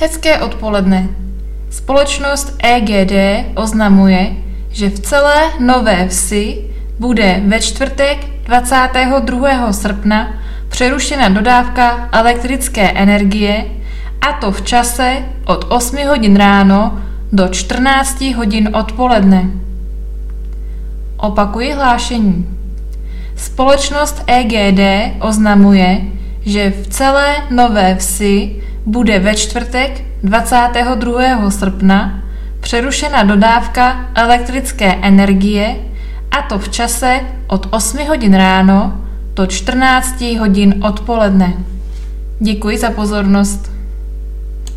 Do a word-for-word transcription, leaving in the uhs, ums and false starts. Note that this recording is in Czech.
Hezké odpoledne. Společnost E G D oznamuje, že v celé Nové Vsi bude ve čtvrtek dvacátého druhého srpna přerušena dodávka elektrické energie, a to v čase od osmi hodin ráno do čtrnácti hodin odpoledne. Opakuji hlášení. Společnost E G D oznamuje, že v celé Nové Vsi bude ve čtvrtek dvacátého druhého srpna přerušena dodávka elektrické energie, a to v čase od osmi hodin ráno do čtrnácti hodin odpoledne. Děkuji za pozornost.